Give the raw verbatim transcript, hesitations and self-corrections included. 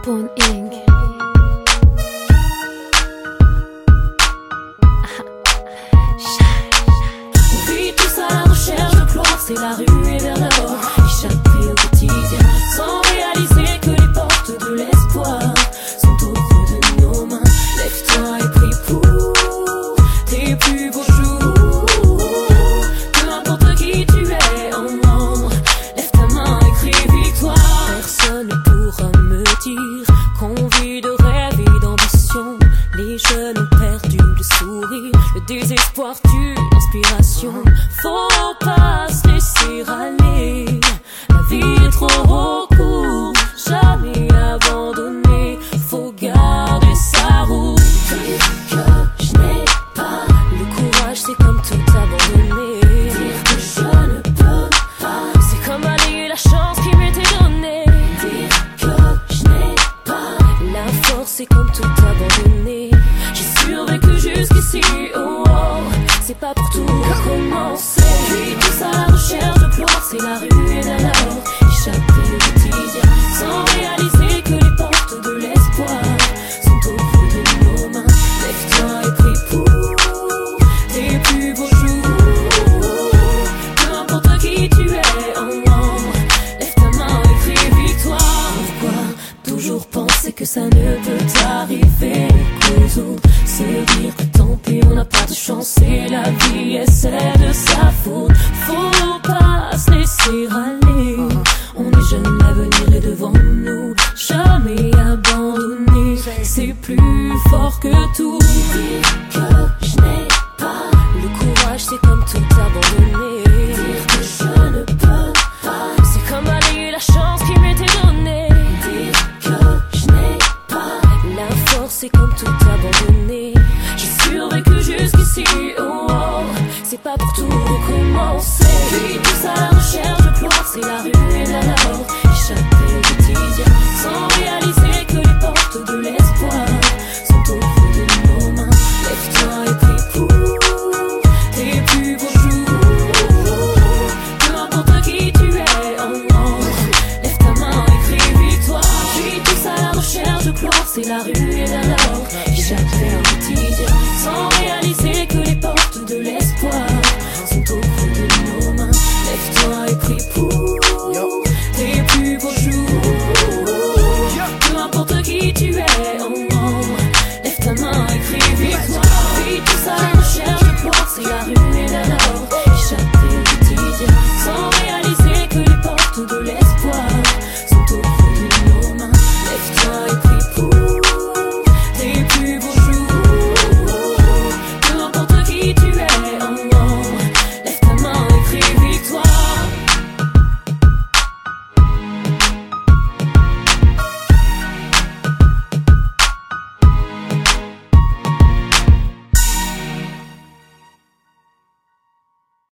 Bone Inc. On vit tous à la recherche de gloire, c'est la rue et vers l'or, échapper au quotidien, sans réaliser que les portes de l'espoir sont au creux de nos mains. Lève-toi et prie pour tes plus beaux jours. Peu importe qui tu es en nombre, lève ta main et crie victoire. Personne ne pourra me dire qu'on vit de rêve et d'ambition. Les jeunes ont perdu le sourire, le désespoir tue l'inspiration. Faut pas se laisser aller, la vie est trop courte, jamais abandonner. Faut garder sa route. Dire que je n'ai pas le courage, c'est comme tout abandonner. Dire que je ne peux pas, c'est comme balayer la chance qui m'était donnée. Dire que je n'ai pas la force, c'est comme tout abandonner. J'ai survécu jusqu'ici, oh, oh, c'est pas pour tout recommencer. Puis tous à la recherche de gloire, c'est la rue et l'or, échapper au quotidien, sans réaliser que les portes de l'espoir sont au bout de nos mains. Lève-toi et prie pour tes plus beaux jours. Peu importe qui tu es en nombre, lève ta main et crie victoire. Pourquoi toujours penser que ça ne peut t'arriver qu'aux autres? Se dire que tant pis, on n'a pas de chance et la vie est celle de sa faute. Faut pas se laisser aller, on est jeune, l'avenir est devant nous. Jamais abandonner, c'est plus fort que tout.